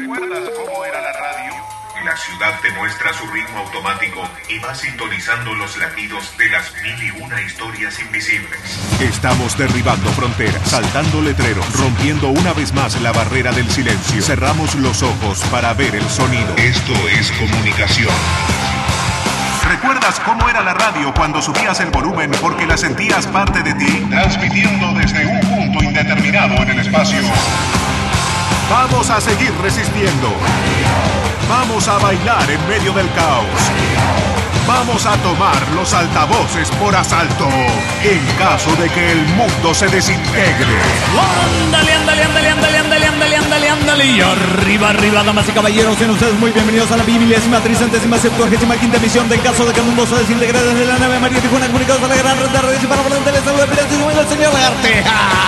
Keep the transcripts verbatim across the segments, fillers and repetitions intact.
¿Recuerdas cómo era la radio? La ciudad te muestra su ritmo automático y va sintonizando los latidos de las mil y una historias invisibles. Estamos derribando fronteras, saltando letreros, rompiendo una vez más la barrera del silencio. Cerramos los ojos para ver el sonido. Esto es comunicación. ¿Recuerdas cómo era la radio cuando subías el volumen porque la sentías parte de ti? Transmitiendo desde un punto indeterminado en el espacio. Vamos a seguir resistiendo. Vamos a bailar en medio del caos. Vamos a tomar los altavoces por asalto en caso de que el mundo se desintegre. Ándale, ándale, ándale, ándale, ándale, ándale, ándale, ándale. Y arriba, arriba, damas y caballeros, sean ustedes muy bienvenidos a la vigésima tricentésima septuagésima quinta emisión de En caso de que el mundo se desintegre desde la nave María Tijuana, comunicados a la gran red de redes y para hablar de salud de Pilates y el señor Lagarte.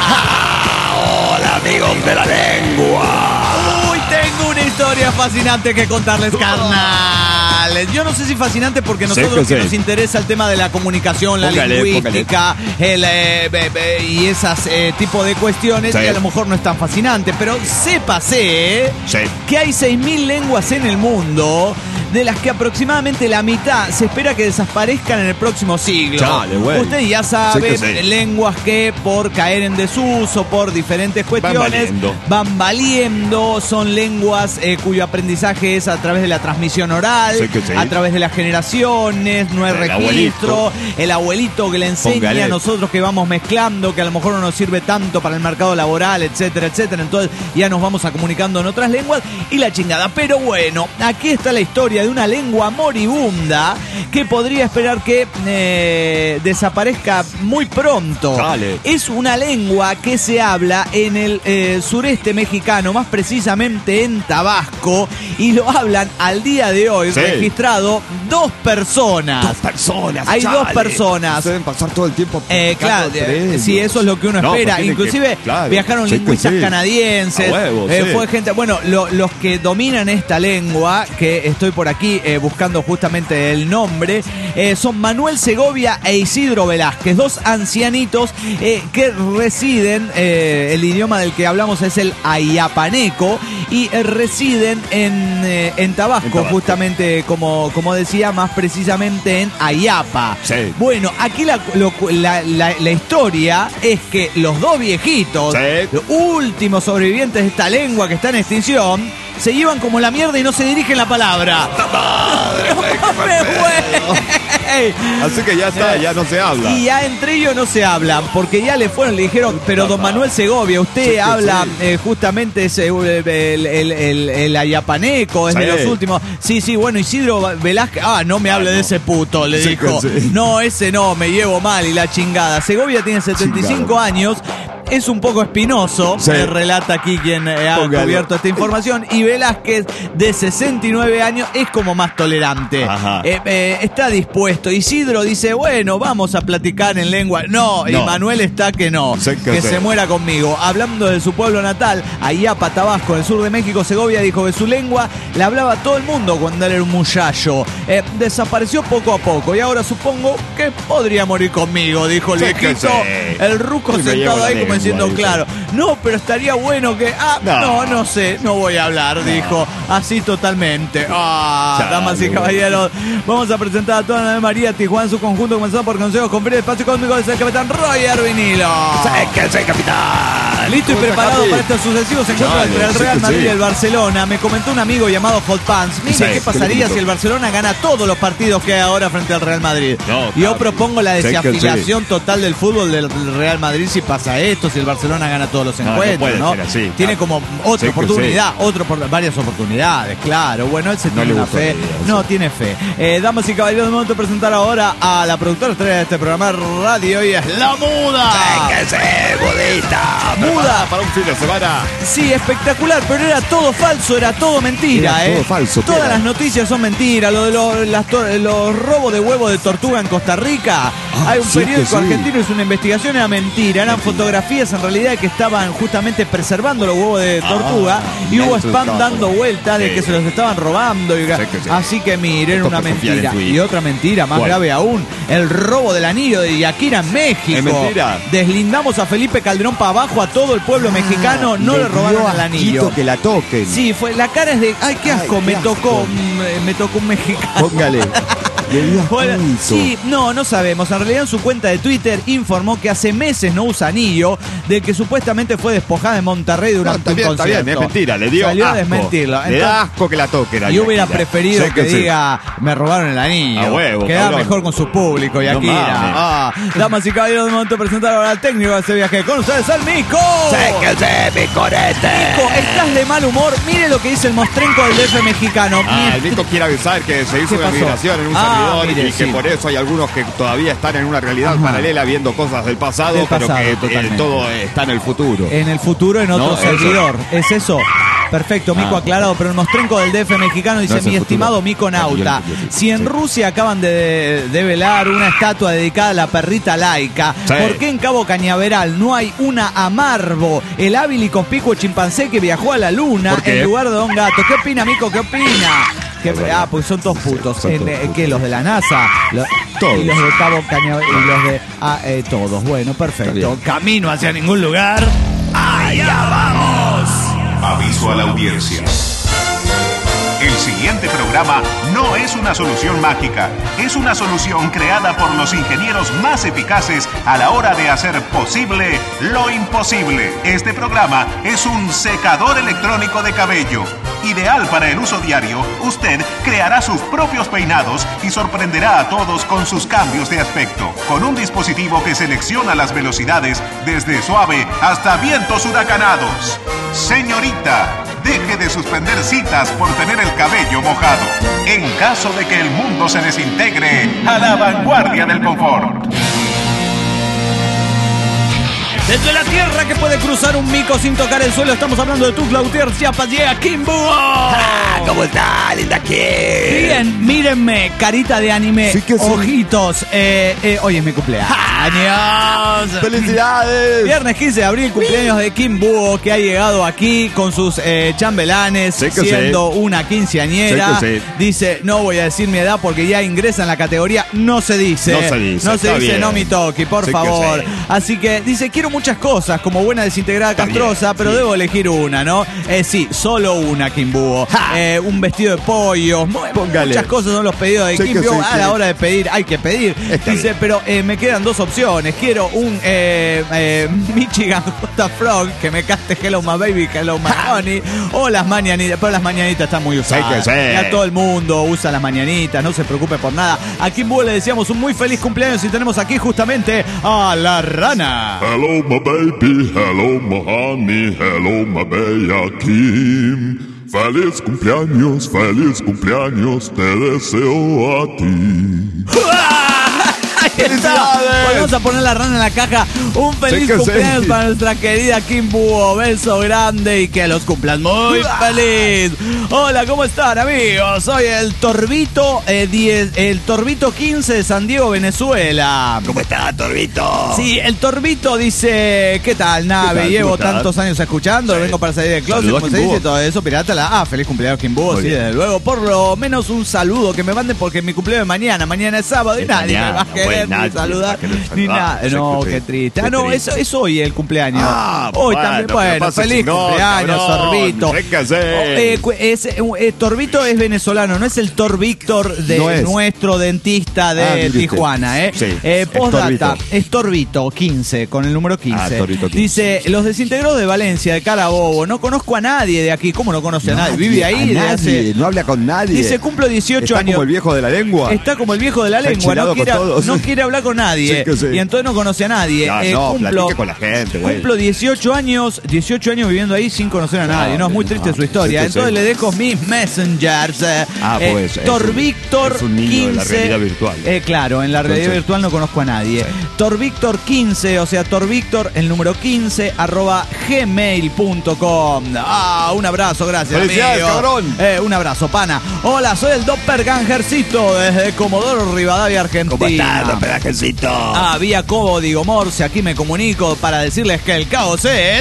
Hola amigos de la lengua. Uy, tengo una historia fascinante que contarles, carnales. Yo no sé si fascinante porque nosotros que, que nos interesa el tema de la comunicación, la póngale, lingüística, póngale. El, eh, be, be, y esas eh, tipo de cuestiones, sí. Y a lo mejor no es tan fascinante, pero sépase sí. que hay seis mil lenguas en el mundo, de las que aproximadamente la mitad se espera que desaparezcan en el próximo siglo. Chale, usted ya sabe, sí que sí. lenguas que por caer en desuso, por diferentes cuestiones, van valiendo, van valiendo son lenguas eh, cuyo aprendizaje es a través de la transmisión oral, sí sí. a través de las generaciones, no hay el registro, abuelito. el abuelito que le enseña Póngale. a nosotros que vamos mezclando, que a lo mejor no nos sirve tanto para el mercado laboral, etcétera, etcétera. Entonces ya nos vamos a comunicando en otras lenguas y la chingada. Pero bueno, aquí está la historia de una lengua moribunda que podría esperar que eh, desaparezca muy pronto. Dale. Es una lengua que se habla en el eh, sureste mexicano, más precisamente en Tabasco, y lo hablan al día de hoy, sí. registrado dos personas. Dos personas. Hay chale. dos personas. Deben pasar todo el tiempo. Eh, claro, eh, sí, eso es lo que uno no, espera. Pues Inclusive que, claro, viajaron sí lingüistas sí. canadienses. Huevo, eh, sí. Fue gente, bueno, lo, los que dominan esta lengua, que estoy por aquí eh, buscando justamente el nombre, eh, son Manuel Segovia e Isidro Velázquez, dos ancianitos eh, que residen, eh, el idioma del que hablamos es el ayapaneco, y eh, residen en, eh, en, Tabasco, en Tabasco, justamente como, como decía, más precisamente en Ayapa. Sí. Bueno, aquí la, lo, la, la, la historia es que los dos viejitos, sí. los últimos sobrevivientes de esta lengua que está en extinción, se llevan como la mierda y no se dirigen la palabra. ¡Madre! ¡No Así que ya está, ya no se habla. Y ya entre ellos no se hablan, porque ya le fueron, le dijeron, pero don Manuel Segovia, usted sí, habla sí. Eh, justamente ese, el, el, el, el, el ayapaneco, es sí. de los últimos. Sí, sí, bueno, Isidro Velázquez, ah, no me hable ah, no. de ese puto, le sí, dijo. Sí. No, ese no, me llevo mal y la chingada. Segovia tiene setenta y cinco chingada. años. Es un poco espinoso, sí. me relata aquí quien eh, ha Póngalo. cubierto esta información. Y Velázquez, de sesenta y nueve años, es como más tolerante. Eh, eh, está dispuesto. Isidro dice, bueno, vamos a platicar en lengua. No, no. y Manuel está que no, sé que, que se muera conmigo. Hablando de su pueblo natal, Ayapa, Tabasco, en el sur de México, Segovia dijo que su lengua la hablaba todo el mundo cuando él era un muchacho. Eh, desapareció poco a poco y ahora supongo que podría morir conmigo, dijo el sí viejito. El ruco sentado ahí como diciendo, claro, no, pero estaría bueno que... Ah, no, no, no sé, no voy a hablar, no. dijo, así totalmente. Ah, Chale, damas y caballeros, vamos a presentar a toda la María Tijuana en su conjunto, comenzando por consejos con el espacio cósmico del capitán Roger Vinilo. Sé que soy capitán. Listo y preparado capi? para estos sucesivos encuentros entre el Real Madrid sí. y el Barcelona. Me comentó un amigo llamado Hot Pants, mire, sí, ¿qué pasaría si el Barcelona gana todos los partidos que hay ahora frente al Real Madrid? No, Yo capi. propongo la desafiliación sí. total del fútbol del Real Madrid si pasa esto, si el Barcelona gana todos los encuentros, ¿no? ¿no? Así, Tiene claro. como otra sí, oportunidad, sí. otro, varias oportunidades, claro. Bueno, él se no tiene una fe. Vida, no, sí. tiene fe. Eh, damas y caballeros, de momento de presentar ahora a la productora estrella de este programa radio y es La Muda. ¡Que se budista! Muda. Para un fin de semana. Sí, espectacular, pero era todo falso, era todo mentira, era ¿eh? Todo falso. Todas era? las noticias son mentiras. Lo de los, las, los robos de huevos de tortuga en Costa Rica. Ah, Hay un sí periódico sí. argentino, es una investigación, era mentira. Eran mentira. fotografías en realidad que estaban justamente preservando los huevos de tortuga ah, y hubo spam dando vueltas de que se los estaban robando. Y, sí que sí. Así que miren, una mentira. Y otra mentira, más ¿Cuál? grave aún, el robo del anillo de Yaquira en México. Es mentira. Deslindamos a Felipe Calderón para abajo a todos todo el pueblo mexicano Ah, no le, le robaron dio el anillo. asquito que la toquen. Sí, fue, la cara es de, ay, qué asco, Ay, me qué tocó, asco. un- me tocó un mexicano. Póngale. Le dio Bueno, asquito. sí, no, no sabemos. En realidad en su cuenta de Twitter informó que hace meses no usa anillo, de que supuestamente fue despojada en Monterrey No, durante está bien, un está concierto. bien, es mentira, le dio Salió a asco. desmentirlo. Le da asco que la toquen. a Yo hubiera Shakira. preferido Sí que sí. diga, me robaron el anillo. A huevo, Queda cabrón. mejor con su público, No Shakira. mames. Ah, damas y caballeros, de momento de presentar ahora al técnico de ese viaje. Con ustedes, el Mico. ¡Séquese, mi corete! Mico, estás de mal humor. Mire lo que dice el mostrenco del D F mexicano. Ah, Mi- el Nico quiere avisar que se hizo ¿Qué una pasó? migración en un Ah, servidor mire, y que sí. por eso hay algunos que todavía están en una realidad Ajá. paralela viendo cosas del pasado, Del pero pasado, que eh, totalmente. todo está en el futuro. En el futuro, en otro No, eso. servidor. ¿Es eso? Perfecto, Mico Ah. aclarado, pero el mostrenco del D F mexicano dice, No es el mi futuro. estimado Mico Nauta, Yo- yo- yo- si en sí. Rusia acaban de develar una estatua dedicada a la perrita laica, Sí. ¿por qué en Cabo Cañaveral no hay una Amarbo, el hábil y conspicuo chimpancé que viajó a la luna ¿Por qué? en lugar de Don Gato? ¿Qué opina, Mico? ¿Qué opina? ¿Qué- Es verdad. ah, pues son todos putos. son En, todos eh, putos. ¿Qué? ¿Los de la NASA? Los- Todos. Y los de Cabo Cañaveral y los de... Ah, eh, todos. Bueno, perfecto. bien. Camino hacia ningún lugar. ¡Allá vamos! Aviso a la audiencia. El siguiente programa no es una solución mágica, es una solución creada por los ingenieros más eficaces a la hora de hacer posible lo imposible. Este programa es un secador electrónico de cabello. Ideal para el uso diario, usted creará sus propios peinados y sorprenderá a todos con sus cambios de aspecto. Con un dispositivo que selecciona las velocidades desde suave hasta vientos huracanados. Señorita, deje de suspender citas por tener el cabello mojado. En caso de que el mundo se desintegre, a la vanguardia del confort. Desde la tierra que puede cruzar un mico sin tocar el suelo, estamos hablando de Tuxtla Gutiérrez, Chiapas, llega Kim Búho. ¿Cómo está, linda aquí? Bien, mírenme, carita de anime, Sí que sí. ojitos. Eh, eh, hoy es mi cumpleaños. ¡Felicidades! Viernes quince de abril, cumpleaños de Kim Búho, que ha llegado aquí con sus eh, chambelanes, Sí que siendo una quinceañera. Sí que sí. Dice, no voy a decir mi edad porque ya ingresa en la categoría, no se dice. No se dice, No se está dice, bien. no mi toque, por Sí que favor. sí. Así que dice, quiero muchas cosas, como buena desintegrada Está castrosa, bien, pero sí. debo elegir una, ¿no? Eh, sí, solo una, Kim Búho. Eh, un vestido de pollo, mu- Póngale. muchas cosas son los pedidos de Sí Kim que Búho. sí, A sí. la hora de pedir, hay que pedir. Está Dice, bien. pero eh, me quedan dos opciones. Quiero un eh, eh, Michigan J Frog, que me cante Hello My Baby, Hello My Honey, o las mañanitas, pero las mañanitas están muy usadas. Sí que sí. Ya todo el mundo usa las mañanitas, no se preocupe por nada. A Kim Búho le decíamos un muy feliz cumpleaños y tenemos aquí justamente a la rana. Hello, my baby, hello, my honey, hello, my bella Kim. Feliz cumpleaños, feliz cumpleaños, te deseo a ti. Ahí está. ¡Felicidades! Vamos a poner la rana en la caja. Un feliz Sí que cumpleaños sí. para nuestra querida Kim Búho. Beso grande y que los cumplan muy feliz. Hola, ¿cómo están, amigos? Soy el Torbito eh, diez, el Torbito quince de San Diego, Venezuela. ¿Cómo está, Torbito? Sí, el Torbito dice, ¿qué tal, nave? ¿Qué tal? Llevo ¿Cómo estás? tantos años escuchando, Sí. vengo para salir del closet, Saludos a como se Kim dice, Búho. todo eso, pirátala. Ah, feliz cumpleaños, Kim Búho, Muy sí, bien. desde luego. Por lo menos un saludo que me manden porque mi cumpleaños es mañana, mañana es sábado y Es nadie me va a mañana, querer bueno, ni nadie saludar, va a querer ni saludar. nada. Sí, No, qué qué triste, triste. qué Ah, no, triste. es, es hoy el cumpleaños. Ah, hoy bueno, también, que bueno, pase feliz chingón, cumpleaños, cabrón. Torbito. Séquese. Oh, eh, cu- es, eh, eh, Torbito es venezolano, no es el Tor Víctor de No es. nuestro dentista de Ah, mire usted. Tijuana, ¿eh? Sí, eh es postdata, Torbito. es Torbito quince, con el número quince. Ah, Torbito quince. Dice, los desintegrados de Valencia, de Carabobo, no conozco a nadie de aquí. ¿Cómo no conoce a nadie? Vive ahí a desde nadie, hace... no habla con nadie. Dice, cumplo dieciocho Está años. como el viejo de la lengua. Está como el viejo de la Está lengua, no enchilado con quiere, todos. no quiere hablar con nadie. Sí que sí. Y entonces no conoce a nadie. Ah, Eh, no, cumplo, platique con la gente, güey. cumplo dieciocho años, dieciocho años viviendo ahí sin conocer a nadie. No, es muy triste no, su historia. sí que sí. Entonces le dejo mis messengers. eh, Ah, eh, pues, es Tor un- Víctor es un niño de la quince. realidad virtual. Eh, claro, en la realidad Entonces- virtual no conozco a nadie. Sí. Tor Víctor quince, o sea, Tor Víctor, el número quince, arroba gmail punto com. Ah, un abrazo, gracias, ¡Felicidades, amigo. cabrón! Eh, un abrazo, pana. Hola, soy el Doppelgangercito desde Comodoro Rivadavia, Argentina. ¿Cómo está, don Pedajecito? Ah, vía Código Morse, aquí me comunico para decirles que el caos es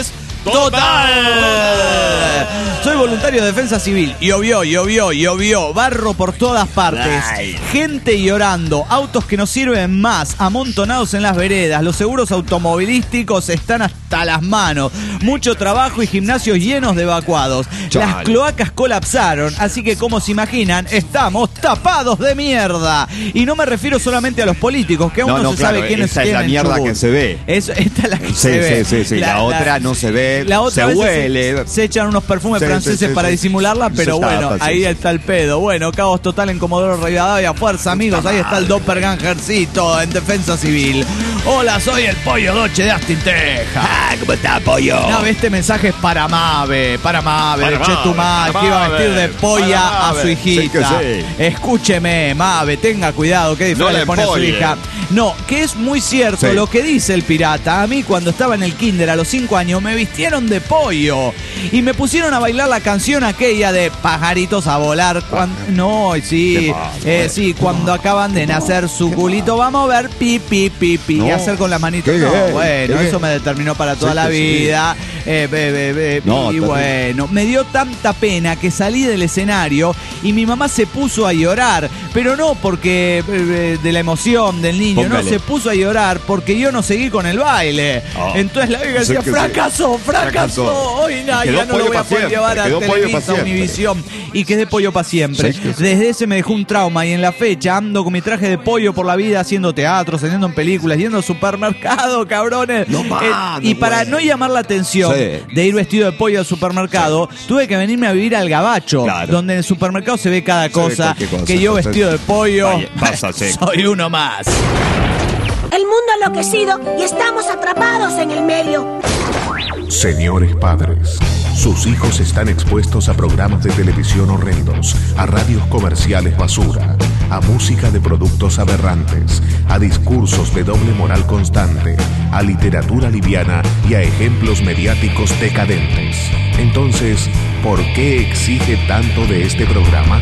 total. Soy voluntario de defensa civil. Llovió, llovió, llovió. Barro por todas partes. Ay. Gente llorando. Autos que no sirven más. Amontonados en las veredas. Los seguros automovilísticos están hasta las manos. Mucho trabajo y gimnasios llenos de evacuados. Chale. Las cloacas colapsaron. Así que, como se imaginan, estamos tapados de mierda. Y no me refiero solamente a los políticos, que aún no, No, no, no, se claro, sabe quién es esta es quién la en mierda Chubut. que se ve. Eso, esta es la que Sí, se ve. sí, sí, sí. La, la otra no se ve. La otra se vez huele. Se, se echan unos perfumes Sí, franceses sí, sí, para sí. disimularla, pero Se tapa, bueno, sí, ahí sí. está el pedo. Bueno, caos total en Comodoro Rivadavia. Fuerza, amigos. Ahí está el doppelgangercito en defensa civil. Hola, soy el Pollo Doche de Austin, Texas. Ah, ¿cómo está, pollo? No, este mensaje es para Mave, para Mave, Para de Mave, Chetumal, para que iba a Mave, vestir de polla para a Mave. su hijita. Sí que sí. Escúcheme, Mave, tenga cuidado, qué disfraz No le le pone a su polle. hija. No, que es muy cierto Sí. lo que dice el pirata. A mí, cuando estaba en el kinder a los cinco años, me vistieron de pollo y me pusieron a bailar la canción aquella de pajaritos a volar. Cuando, no, sí, ¿Qué pasa, eh, güey? sí, cuando acaban de nacer su culito, va a mover pi, pi, pi, pi, y No. hacer con las manitos. ¿Qué, No, qué? bueno, ¿Qué? eso me determinó para toda Sí, la que sí. vida. Eh, be, be, be, No, y terrible. bueno, me dio tanta pena que salí del escenario y mi mamá se puso a llorar, pero no porque eh, de la emoción del niño, Póngale. no, se puso a llorar porque yo no seguí con el baile. Oh. Entonces la vieja Sí decía, que sí. fracasó, fracasó, Fracasó. hoy nada, Y quedó ya no lo pollo voy a pa' poder siempre, llevar a quedó pollo pa' Televisa, siempre. Univisión, y quedé pollo para siempre. Sí que sí. Desde ese me dejó un trauma y en la fecha ando con mi traje de pollo por la vida haciendo teatro, saliendo en películas, yendo al supermercado, cabrones. No más, Eh, no y para puede. no llamar la atención Sí. de ir vestido de pollo al supermercado, tuve que venirme a vivir al Gabacho, Claro. donde en el supermercado se ve cada ve cosa, cualquier cosa. que yo Entonces, vestido de pollo vaya, pasa seco. soy uno más. El mundo ha enloquecido y estamos atrapados en el medio. Señores padres, sus hijos están expuestos a programas de televisión horrendos, a radios comerciales basura, a música de productos aberrantes, a discursos de doble moral constante, a literatura liviana y a ejemplos mediáticos decadentes. Entonces, ¿por qué exige tanto de este programa?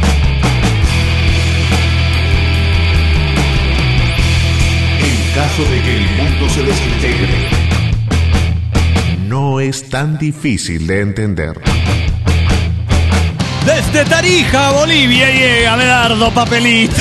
En caso de que el mundo se desintegre, no es tan difícil de entender. Desde Tarija, Bolivia, llega Medardo Papelito.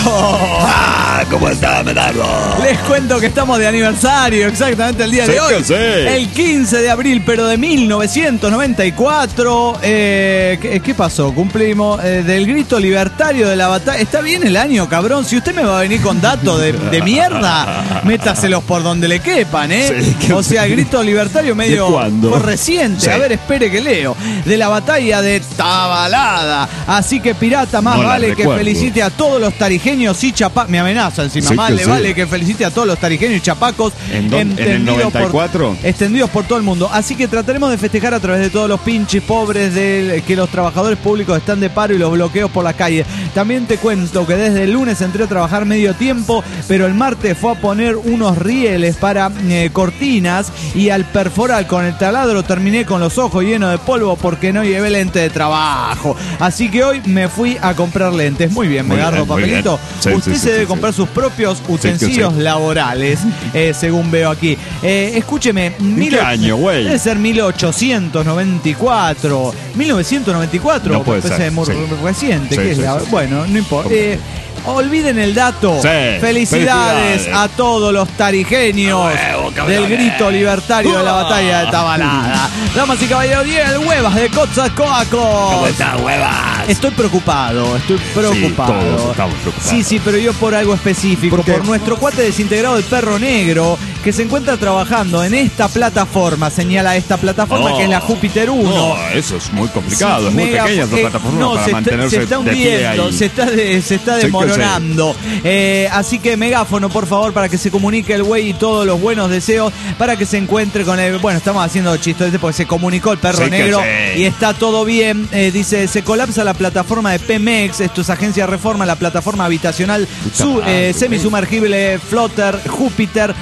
Ah, ¿cómo está, Medardo? Les cuento que estamos de aniversario, exactamente el día Sí de hoy. que sí. El quince de abril, pero de mil novecientos noventa y cuatro. Eh, ¿qué, qué pasó? Cumplimos eh, del grito libertario de la batalla. Está bien el año, cabrón. Si usted me va a venir con datos de, de mierda, métaselos por donde le quepan, ¿eh? Sí, que- O sea, el grito libertario medio ¿De cuándo? fue reciente. Sí. A ver, espere que leo. De la batalla de Tabalada. Así que, pirata, más No la vale que recuerdo. felicite a todos los tarijeños y chapacos. Me amenaza encima. Sí más que le sí. vale que felicite a todos los tarijeños y chapacos. ¿En dónde? ¿En el entendidos noventa y cuatro? Por, extendidos por todo el mundo. Así que trataremos de festejar a través de todos los pinches pobres de que los trabajadores públicos están de paro y los bloqueos por la calle. También te cuento que desde el lunes entré a trabajar medio tiempo, pero el martes fue a poner unos rieles para eh, cortinas y al perforar con el taladro terminé con los ojos llenos de polvo porque no llevé lente de trabajo. Así que hoy me fui a comprar lentes. Muy bien, Muy me agarro bien, muy papelito. bien. Sí, Usted sí, se sí, debe sí, comprar sí. sus propios que utensilios sí. laborales, eh, según veo aquí. Eh, escúcheme. ¿En qué año, güey? Debe ser mil ochocientos noventa y cuatro. mil novecientos noventa y cuatro. No puede me parece ser, muy sí. reciente. Sí, ¿qué es sí, la- sí. Bueno, no importa. Eh, olviden el dato. Sí, Felicidades, felicidades. a todos los tarijeños A huevo, del cabrones. grito libertario de la batalla de Tabalada. Damas y caballeros, Diez Huevas de Coatzacoalcos. ¿Cómo está, huevas? Estoy preocupado, estoy preocupado. todos estamos preocupados. Sí, sí, pero yo por algo específico, ¿Por por, qué? nuestro cuate desintegrado el Perro Negro, que se encuentra trabajando en esta plataforma, señala esta plataforma No. que es la Júpiter uno. No, eso es muy complicado, Sí, es muy mega- pequeña esa eh, plataforma no, para se está, mantenerse se está de pie hundiendo, ahí. se está, de- se está Sí que desmoronando. Eh, así que megáfono, por favor, para que se comunique el güey y todos los buenos deseos para que se encuentre con el... Bueno, estamos haciendo chistes porque se comunicó el Perro Sí que Negro sí. y está todo bien. Eh, dice, se colapsa la plataforma de Pemex, esto es Agencia Reforma, la plataforma habitacional su, madre, eh, semisumergible Flotter Júpiter, ubicada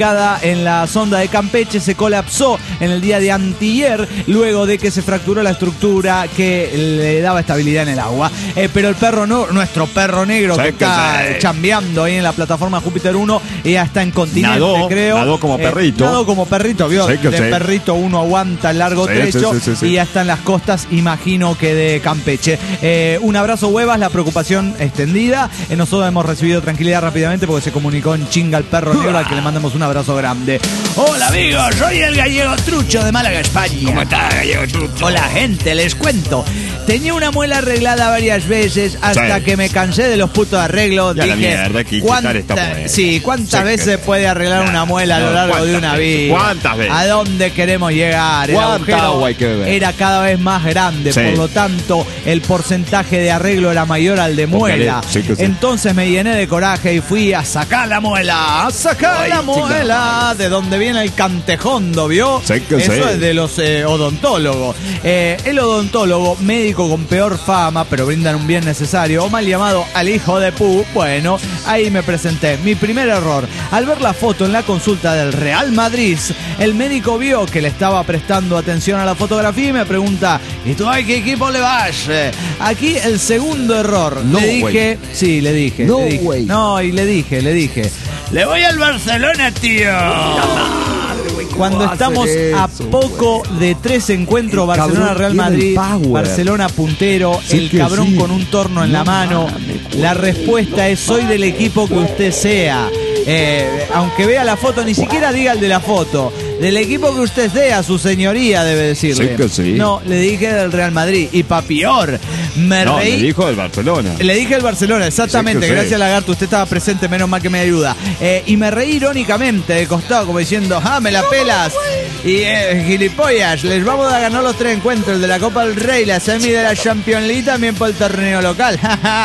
ubicada en la sonda de Campeche se colapsó en el día de antier, luego de que se fracturó la estructura que le daba estabilidad en el agua. Eh, pero el perro, no, nuestro perro negro sí, que está que chambeando ahí en la plataforma Júpiter uno, ya está en continente, nadó, creo. Nadó como perrito. Eh, nadó como perrito, vio. Sí, de sí. perrito uno aguanta el largo sí, trecho sí, sí, sí, sí. y ya está en las costas, imagino que de Campeche. Eh, un abrazo, Huevas, la preocupación extendida. Eh, nosotros hemos recibido tranquilidad rápidamente porque se comunicó en chinga el perro negro, al que le mandamos un abrazo grande. Hola amigos, soy el gallego Trucho de Málaga, España. ¿Cómo está, gallego Trucho? Hola gente, les cuento. Tenía una muela arreglada varias veces hasta sí. que me cansé de los putos arreglos. Ya Dije, la mierda, que ¿cuánta, esta muela? Sí, ¿cuántas Sí, veces que... puede arreglar nah, una muela a lo largo de una veces? vida? ¿Cuántas veces? ¿A dónde queremos llegar? El ¿Cuánta agujero agua hay que beber? era cada vez más grande, Sí. por lo tanto el porcentaje de arreglo era mayor al de muela. Sí, sí. Entonces me llené de coraje y fui a sacar la muela, a sacar Ay, la muela, chica. de donde viene el cantejondo, ¿vio? Sí, que Eso sí. es de los eh, odontólogos. Eh, el odontólogo, médico con peor fama, pero brindan un bien necesario, o mal llamado al hijo de pu, bueno, ahí me presenté. Mi primer error, al ver la foto en la consulta del Real Madrid, el médico vio que le estaba prestando atención a la fotografía y me pregunta, ¿y tú a qué equipo le vas? Eh, Aquí el segundo error. No, le dije, güey. sí, le dije. No, le dije. güey. No, y le dije, le dije, le voy al Barcelona, tío. Cuando estamos a poco de tres encuentros, El cabrón Barcelona-Real tiene el Madrid, power. Barcelona puntero, Sí el que cabrón sí. con un torno en la mano. La respuesta es: soy del equipo que usted sea. Eh, aunque vea la foto, ni siquiera diga el de la foto. Del equipo que usted sea, su señoría, debe decirle. Sí que sí. No, le dije del Real Madrid. Y pa' peor, me No, reí. le dijo del Barcelona. Le dije el Barcelona, exactamente. Sí que sí. Gracias, Lagarto. Usted estaba presente, menos mal que me ayuda. Eh, y me reí irónicamente de costado, como diciendo, ¡ah, me la pelas! Y eh, gilipollas, les vamos a ganar los tres encuentros: el de la Copa del Rey, la semi de la Champions League, también por el torneo local.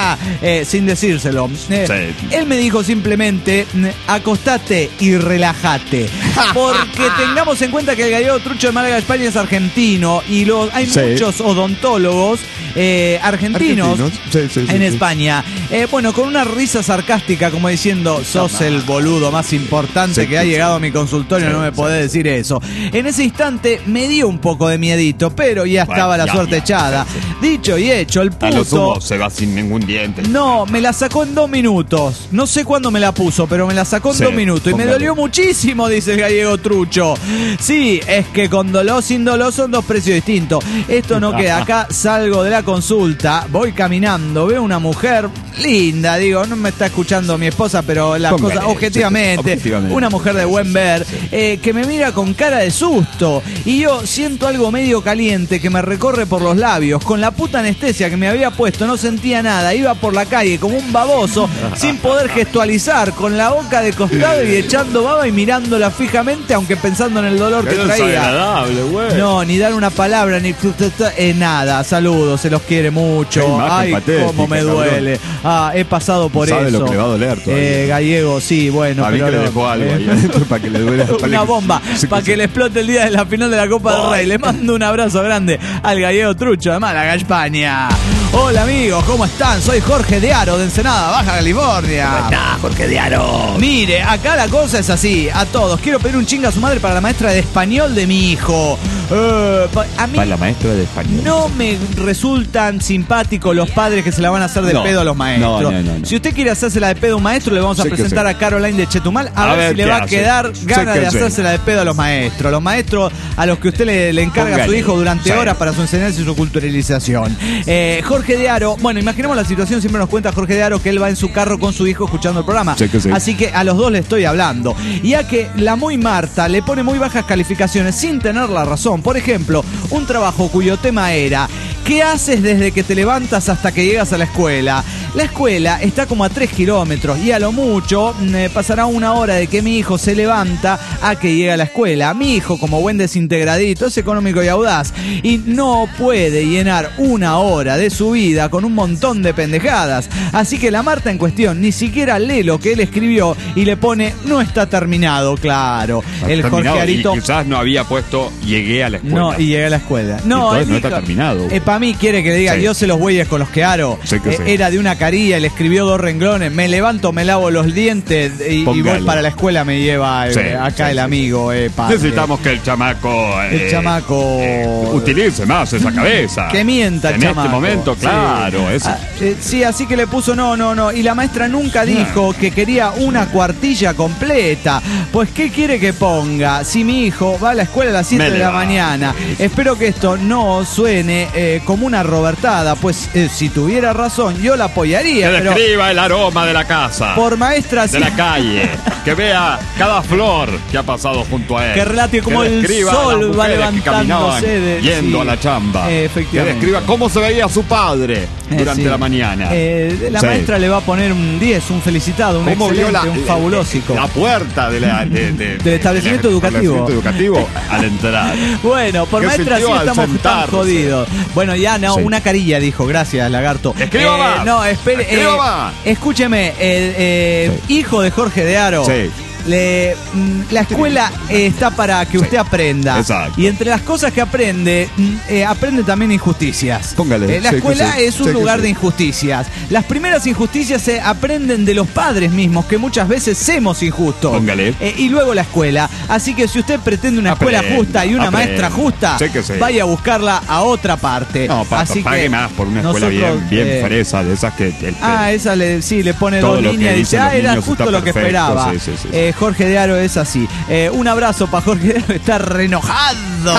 eh, sin decírselo. Eh, Sí. Él me dijo simplemente, acostate y relájate. Porque tengamos en cuenta que el gallego Trucho de Málaga, España, es argentino. Y los, hay Sí. muchos odontólogos eh, argentinos, Argentinos. Sí, sí, sí, en sí. España. Eh, bueno, con una risa sarcástica, como diciendo, sos el boludo más importante Sí, que ha sí, llegado sí. a mi consultorio, Sí, no me sí. podés decir eso. En ese instante me dio un poco de miedito, pero ya Bueno, estaba la ya, suerte ya, echada. sí, Dicho y hecho, el A lo sumo puto... se va sin ningún diente. No, me la sacó en dos minutos. No sé cuándo me la puso, pero me la sacó en Sí, dos minutos. Y me póngale. dolió muchísimo, dice el gallego Trucho. Sí, es que con dolor, sin dolor son dos precios distintos. Esto no queda. Acá salgo de la consulta, voy caminando, veo una mujer linda, digo, no me está escuchando mi esposa, pero las Póngale, cosas, objetivamente, objetivamente. una mujer de buen ver, eh, que me mira con cara de susto. Y yo siento algo medio caliente que me recorre por los labios. Con la puta anestesia que me había puesto, no sentía nada. Iba por la calle como un baboso, sin poder gestualizar, con la boca de costado y echando baba y mirándola fijamente, aunque pensando en el dolor que Qué traía. desagradable, güey. No, ni dar una palabra, ni eh, nada. Saludos, se los quiere mucho. Qué imagen Ay, patética, cómo me cabrón. duele. Ah, he pasado por Sabe eso. lo que le va a doler todavía. Eh, gallego, sí, bueno. A mí pero que le no, dejó algo eh, ahí adentro para que le duela. una bomba Sí, para que sí. le explote el día de la final de la Copa del Rey. Le mando un abrazo grande al gallego Trucho de Málaga, España. Hola amigos, ¿cómo están? Soy Jorge de Aro de Ensenada, Baja California. ¿Cómo está, Jorge de Aro? Mire, acá la cosa es así. A todos, quiero pedir un chinga a su madre para la maestra de español de mi hijo. Eh, pa- a mí Para la maestra de español. no me resultan simpáticos los padres que se la van a hacer de No, pedo a los maestros. no, no, no, no. Si usted quiere hacérsela de pedo a un maestro, le vamos a Sí que presentar sí. a Caroline de Chetumal a, A ver, ver si le qué va a hace. quedar Sí ganas que de sí. hacérsela de pedo a los maestros. Los maestros a los que usted le, le encarga a su Póngale. hijo durante Sí. horas para su enseñanza y su culturalización. Eh, Jorge de Aro, bueno, imaginemos la situación, siempre nos cuenta Jorge de Aro que él va en su carro con su hijo escuchando el programa. Sí que sí. Así que a los dos le estoy hablando. Y a que la muy Marta le pone muy bajas calificaciones sin tener la razón. Por ejemplo, un trabajo cuyo tema era: ¿qué haces desde que te levantas hasta que llegas a la escuela? La escuela está como a tres kilómetros y a lo mucho eh, pasará una hora de que mi hijo se levanta a que llega a la escuela. Mi hijo, como buen desintegradito, es económico y audaz y no puede llenar una hora de su vida con un montón de pendejadas. Así que la Marta en cuestión ni siquiera lee lo que él escribió y le pone: no está terminado, claro. El Jorge Terminado, Arito... Y quizás no había puesto llegué a la escuela. No, y llegué a la escuela. No, Entonces él no está dijo- terminado. Eh, para mí quiere que le diga, Sí. yo sé los bueyes con los que aro. Sí que Eh, sí. Era de una carilla, le escribió dos renglones, me levanto, me lavo los dientes y, y voy Póngale. para la escuela, me lleva eh, Sí, acá sí, el sí, amigo. Eh, padre. Necesitamos que el chamaco. El eh, chamaco... eh, utilice más esa cabeza. Que mienta el En chamaco. este momento, Sí. claro. es- Ah, eh, sí, así que le puso no, no, no. Y la maestra nunca dijo que quería una cuartilla completa. Pues, ¿qué quiere que ponga? Si mi hijo va a la escuela a las siete Me de la levanto. mañana. Espero que esto no suene eh, como una robertada. Pues, eh, si tuviera razón, yo la apoyaría. Que Pero describa el aroma de la casa. por maestra, de sí. la calle. Que vea cada flor que ha pasado junto a él. Que relate cómo el describa sol las va mujeres que levantándose caminaban de- yendo sí. a la chamba. Eh, efectivamente. Que describa cómo se veía su padre Eh, durante sí. la mañana. Eh, la Sí. maestra le va a poner un diez, un felicitado, un ¿Cómo vio excelente, la, un fabulósico. la puerta de la- de- de- Del establecimiento del educativo. establecimiento educativo al entrar? Bueno, por ¿Qué maestra sí sintió al estamos tan sentarse? jodidos. Bueno, ya no, Sí. una carilla dijo, gracias, lagarto. Escriba más. No, espere. Escriba eh, más. escúcheme, el eh, hijo de Jorge de Aro. Sí. Le, mm, la escuela eh, está para que usted aprenda. Exacto. Y entre las cosas que aprende, mm, eh, aprende también injusticias. Póngale, Eh, la sí que escuela sí, es un sí que lugar sí. de injusticias. Las primeras injusticias se aprenden de los padres mismos, que muchas veces somos injustos. Póngale. Eh, y luego la escuela. Así que si usted pretende una escuela Aprenda, justa y una aprenda. maestra justa, Sí que sí. vaya a buscarla a otra parte. No, pa- Así pague que más por una escuela nosotros, bien, bien eh, fresa, de esas que... el- Ah, esa le, sí, le pone Todo dos lo que líneas y dice, dicen ah, los era niños justo está lo que perfecto, esperaba. sí, sí, sí. Eh, Jorge de Aro es así. Eh, un abrazo para Jorge de Aro, está re enojado.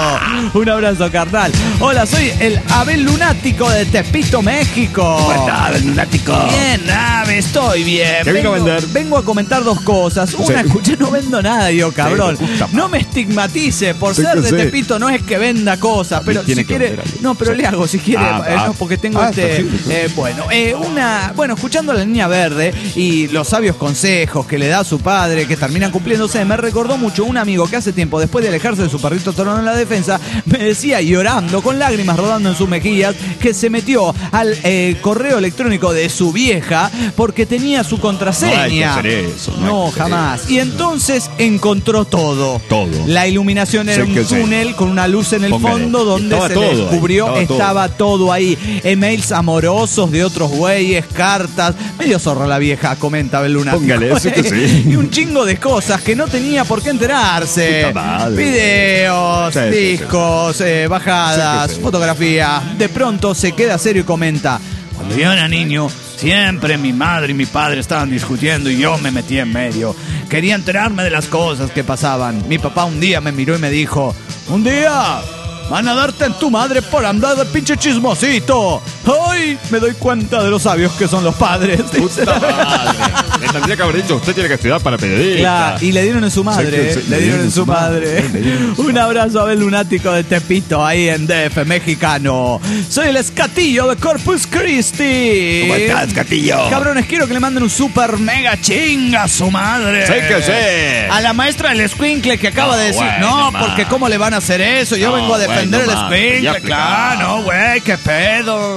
Un abrazo, carnal. Hola, soy el Abel Lunático de Tepito, México. ¿Cómo está, Abel Lunático? Bien, Ave, estoy bien. ¿Qué vino a vengo, vender? vengo a comentar dos cosas. Una, Sí. escuché, no vendo nada yo, cabrón. me gusta, No me estigmatice por Sí ser que de sí. Tepito, no es que venda cosas, pero tiene si que quiere. vender algo. No, pero Sí. le hago si quiere. Ah, eh, ah. no, porque tengo Ah, este. perfecto, sí. eh, bueno, eh, una. Bueno, escuchando a la niña verde y los sabios consejos que le da a su padre, que terminan cumpliéndose, me recordó mucho un amigo que hace tiempo, después de alejarse de su perrito torón en la defensa, me decía llorando, con lágrimas rodando en sus mejillas, que se metió al eh, correo electrónico de su vieja porque tenía su contraseña. No hay que hacer eso, no No, hay que hacer jamás. eso. Y entonces encontró todo. Todo. La iluminación era Sí un que sí. túnel con una luz en el Póngale. fondo donde Estaba se todo ahí, descubrió, estaba todo. estaba todo ahí. Emails amorosos de otros güeyes, cartas. Medio zorra la vieja, comenta Beluna. Póngale, sí que sí. Y un chingo de cosas que no tenía por qué enterarse. Puta madre. Videos, Sí, sí, sí. discos, eh, bajadas, Sí que sí. fotografía. De pronto se queda serio y comenta: cuando yo era niño, siempre mi madre y mi padre estaban discutiendo y yo me metí en medio. Quería enterarme de las cosas que pasaban. Mi papá un día me miró y me dijo: un día van a darte en tu madre por andar de pinche chismosito. ¡Ay! Me doy cuenta de los sabios que son los padres. Puta madre. Le tendría que haber dicho, usted tiene que estudiar para periodista. Claro, y le dieron en su madre, Sí, eh, sí, le dieron en su madre. sí, le dieron en su Un abrazo a Abel Lunático de Tepito, ahí en D F mexicano. Soy el Escatillo de Corpus Christi. ¿Cómo estás, Catillo? Cabrones, quiero que le manden un super mega chinga a su madre. Sí que sí. A la maestra del escuincle que acaba No, de decir, bueno, no, ma. porque cómo le van a hacer eso, yo No, vengo a defender bueno, ma, el ya escuincle, explicaba. claro, güey, qué pedo.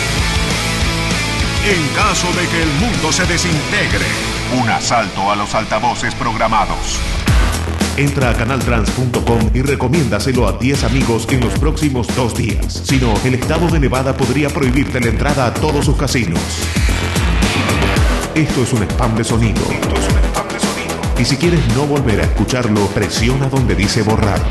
En caso de que el mundo se desintegre, Un asalto a los altavoces programados. entra a canal trans punto com y recomiéndaselo a diez amigos en los próximos dos días. Si no, el estado de Nevada podría prohibirte la entrada a todos sus casinos. Esto es un spam de sonido. Esto es un spam de sonido. Y si quieres no volver a escucharlo, presiona donde dice borrar.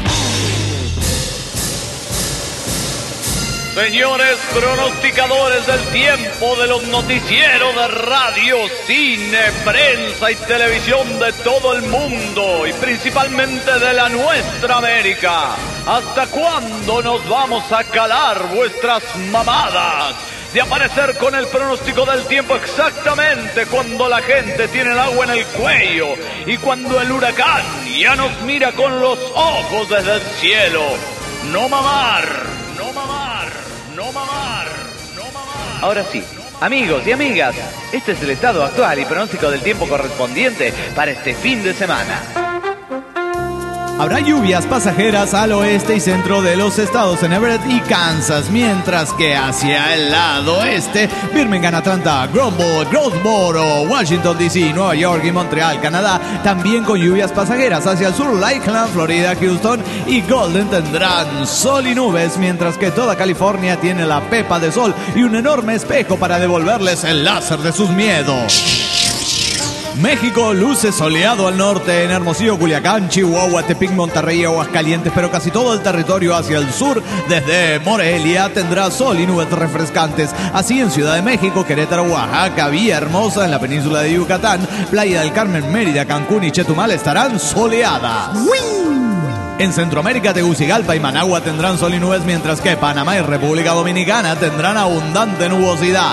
Señores pronosticadores del tiempo de los noticieros de radio, cine, prensa y televisión de todo el mundo y principalmente de la nuestra América, ¿hasta cuándo nos vamos a calar vuestras mamadas de aparecer con el pronóstico del tiempo exactamente cuando la gente tiene el agua en el cuello y cuando el huracán ya nos mira con los ojos desde el cielo? No mamar, no mamar, no mamar, no mamar. Ahora sí, amigos y amigas, este es el estado actual y pronóstico del tiempo correspondiente para este fin de semana. Habrá lluvias pasajeras al oeste y centro de los estados en Everett y Kansas, mientras que hacia el lado oeste, Birmingham, Atlanta, Grumble, Greensboro, Washington D C, Nueva York y Montreal, Canadá, también con lluvias pasajeras. Hacia el sur, Lakeland, Florida, Houston y Golden tendrán sol y nubes, mientras que toda California tiene la pepa de sol y un enorme espejo para devolverles el láser de sus miedos. México luce soleado al norte en Hermosillo, Culiacán, Chihuahua, Tepic, Monterrey, Aguascalientes, pero casi todo el territorio hacia el sur, desde Morelia, tendrá sol y nubes refrescantes. Así en Ciudad de México, Querétaro, Oaxaca, Villahermosa, en la península de Yucatán, Playa del Carmen, Mérida, Cancún y Chetumal estarán soleadas. En Centroamérica, Tegucigalpa y Managua tendrán sol y nubes, mientras que Panamá y República Dominicana tendrán abundante nubosidad.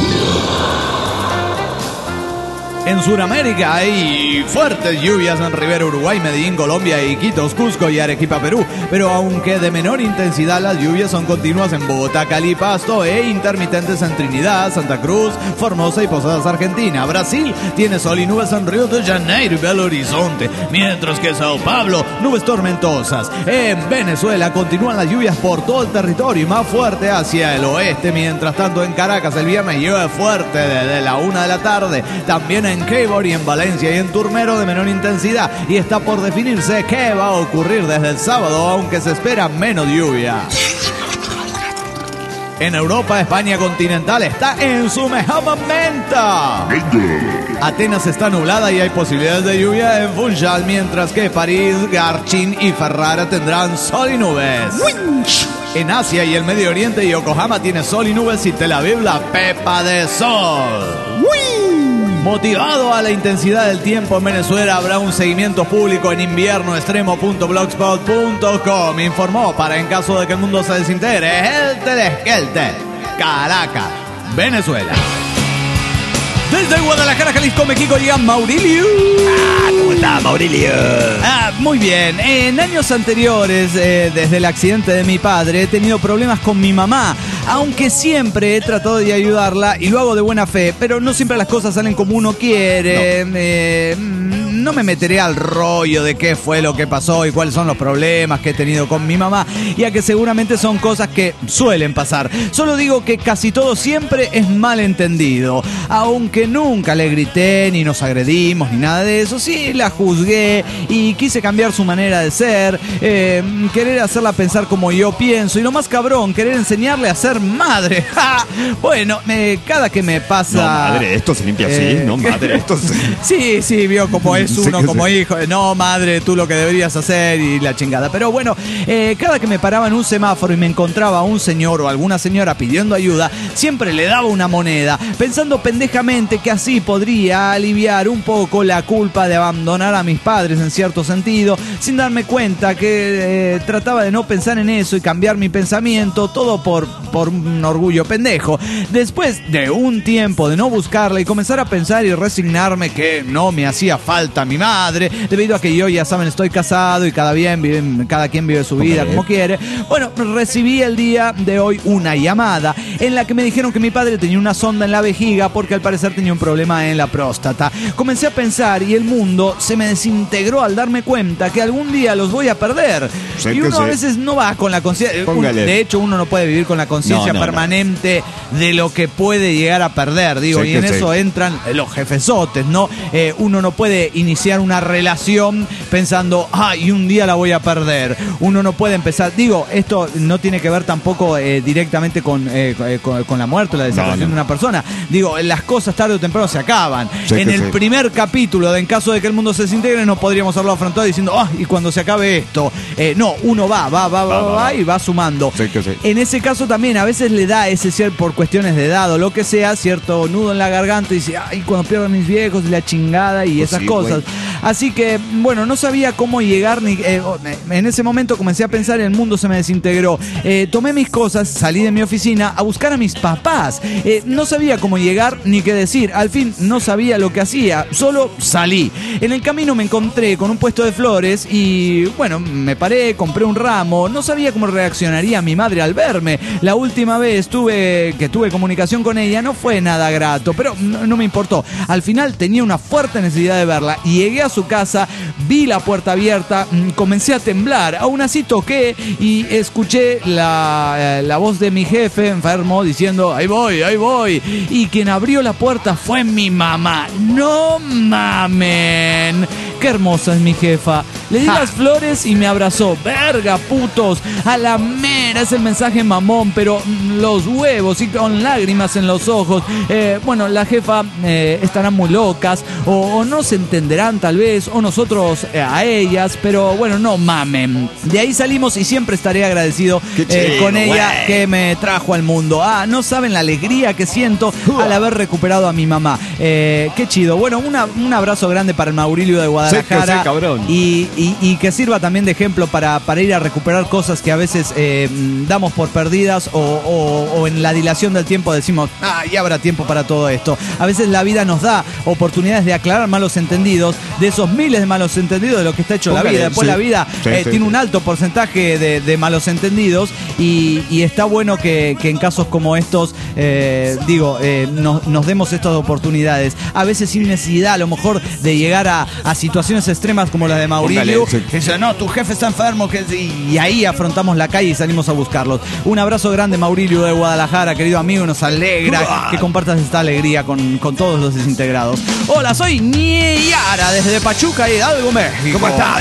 En Sudamérica hay fuertes lluvias en Rivera, Uruguay, Medellín, Colombia, Iquitos, Cusco y Arequipa, Perú. Pero aunque de menor intensidad, las lluvias son continuas en Bogotá, Cali, Pasto e intermitentes en Trinidad, Santa Cruz, Formosa y Posadas, Argentina. Brasil tiene sol y nubes en Río de Janeiro y Belo Horizonte, mientras que Sao Paulo, nubes tormentosas. En Venezuela continúan las lluvias por todo el territorio y más fuerte hacia el oeste. Mientras tanto, en Caracas el viernes llueve fuerte desde la una de la tarde. También en en Queibor y en Valencia y en Turmero de menor intensidad, y está por definirse qué va a ocurrir desde el sábado, aunque se espera menos lluvia. En Europa, España continental está en su mejor momento. Atenas está nublada y hay posibilidades de lluvia en Funchal, mientras que París, Garchín y Ferrara tendrán sol y nubes. En Asia y el Medio Oriente, Yokohama tiene sol y nubes y Tel Aviv la pepa de sol. Motivado a la intensidad del tiempo en Venezuela, habrá un seguimiento público en invierno extremo punto blogspot punto com. Informó para en caso de que el mundo se desintegre el Telesquelte, Caracas, Venezuela. Desde Guadalajara, Jalisco, México, llega Maurilio. Ah, ¿cómo está, Maurilio? Ah, muy bien. En años anteriores, eh, desde el accidente de mi padre, he tenido problemas con mi mamá, aunque siempre he tratado de ayudarla y lo hago de buena fe, pero no siempre las cosas salen como uno quiere. No, eh, no me meteré al rollo de qué fue lo que pasó y cuáles son los problemas que he tenido con mi mamá, ya que seguramente son cosas que suelen pasar. Solo digo que casi todo siempre es malentendido, aunque que nunca le grité, ni nos agredimos, ni nada de eso. Sí, la juzgué y quise cambiar su manera de ser, eh, querer hacerla pensar como yo pienso, y lo más cabrón, querer enseñarle a ser madre. Bueno, eh, cada que me pasa... No, madre, esto se limpia así, eh, no, madre, esto se... Sí, sí, vio como es uno, sí, como sí. Hijo. No, madre, tú lo que deberías hacer y la chingada. Pero bueno, eh, cada que me paraba en un semáforo y me encontraba un señor o alguna señora pidiendo ayuda, siempre le daba una moneda, pensando pendejamente que así podría aliviar un poco la culpa de abandonar a mis padres en cierto sentido, sin darme cuenta que eh, trataba de no pensar en eso y cambiar mi pensamiento, todo por, por un orgullo pendejo. Después de un tiempo de no buscarla y comenzar a pensar y resignarme que no me hacía falta mi madre, debido a que yo, ya saben, estoy casado y cada, bien vive, cada quien vive su vida como quiere, bueno, recibí el día de hoy una llamada en la que me dijeron que mi padre tenía una sonda en la vejiga porque al parecer tenía un problema en la próstata. Comencé a pensar y el mundo se me desintegró al darme cuenta que algún día los voy a perder. Sí, y uno a veces no va con la conciencia. De hecho, uno no puede vivir con la conciencia no, no, permanente no. de lo que puede llegar a perder. Digo, sí, y en sí. eso entran los jefezotes, ¿no? Eh, uno no puede iniciar una relación pensando, ay, un día la voy a perder. Uno no puede empezar. Digo, esto no tiene que ver tampoco eh, directamente con, eh, con, con la muerte o la desaparición no, no. de una persona. Digo, las cosas tarde o temprano se acaban. Sí, en el sí. primer capítulo de En caso de que el mundo se desintegre, no podríamos haberlo afrontado diciendo, ah, y cuando se acabe esto. Eh, no, uno va, va, va, va, va, va y va sumando. Sí, sí. En ese caso también a veces le da ese ser por cuestiones de edad o lo que sea, cierto nudo en la garganta y dice, ay, cuando pierdan mis viejos y la chingada y pues esas sí, cosas. Güey. Así que, bueno, no sabía cómo llegar ni... Eh, en ese momento comencé a pensar, el mundo se me desintegró. Eh, tomé mis cosas, salí de mi oficina a buscar a mis papás. Eh, no sabía cómo llegar ni qué decir. Al fin no sabía lo que hacía, solo salí. En el camino me encontré con un puesto de flores y, bueno, me paré, compré un ramo. No sabía cómo reaccionaría mi madre al verme. La última vez tuve, que tuve comunicación con ella no fue nada grato, pero no, no me importó. Al final tenía una fuerte necesidad de verla y llegué a su casa, vi la puerta abierta, comencé a temblar. Aún así toqué y escuché la, la voz de mi jefe enfermo diciendo, ahí voy, ahí voy. Y quien abrió la puerta fue mi mamá. ¡No mamen! ¡Qué hermosa es mi jefa! Le di las flores y me abrazó. ¡Verga, putos! A la mera, es el mensaje mamón, pero los huevos y con lágrimas en los ojos. Eh, bueno, la jefa eh, estarán muy locas o, o no se entenderán tal vez, o nosotros eh, a ellas, pero bueno, no mamen. De ahí salimos y siempre estaré agradecido eh, con ella wey. que me trajo al mundo. Ah, no saben la alegría que siento al haber recuperado a mi mamá. Eh, qué chido. Bueno, una, un abrazo grande para el Maurilio de Guadalajara. Sí, sí, cabrón. Y, y, y que sirva también de ejemplo para, para ir a recuperar cosas que a veces eh, damos por perdidas o, o, o en la dilación del tiempo decimos, ah, ya habrá tiempo para todo esto. A veces la vida nos da oportunidades de aclarar malos entendidos, de esos miles de malos entendidos de lo que está hecho Póngale, la vida. Después sí. la vida sí, eh, sí, tiene sí. un alto porcentaje de, de malos entendidos y, y está bueno que, que en casos como estos, eh, digo, eh, nos, nos demos estas oportunidades. A veces sin necesidad, a lo mejor, de llegar a, a situaciones extremas como la de Maurilio. Sí. Que dice, no, tu jefe está enfermo. Que, y ahí afrontamos la calle y salimos a buscarlos. Un abrazo grande, Maurilio de Guadalajara, querido amigo. Nos alegra uh, que compartas esta alegría con, con todos los desintegrados. Hola, soy Niara desde Pachuca, Hidalgo, México. ¿Cómo estás,